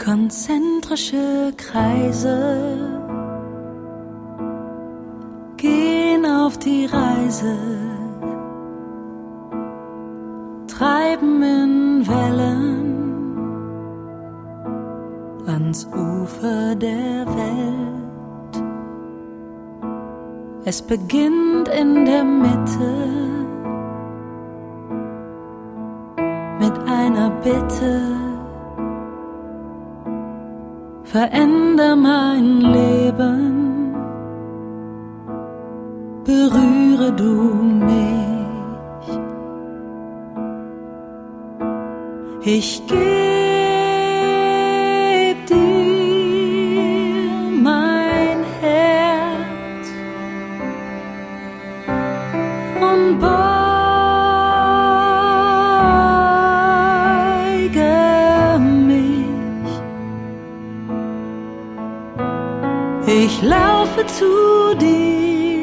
Konzentrische Kreise gehen auf die Reise, treiben in Wellen ans Ufer der Welt. Es beginnt in der Mitte mit einer Bitte: Veränder mein Leben, berühre du mich. Ich geb dir mein Herz und beuge mich. Ich laufe zu dir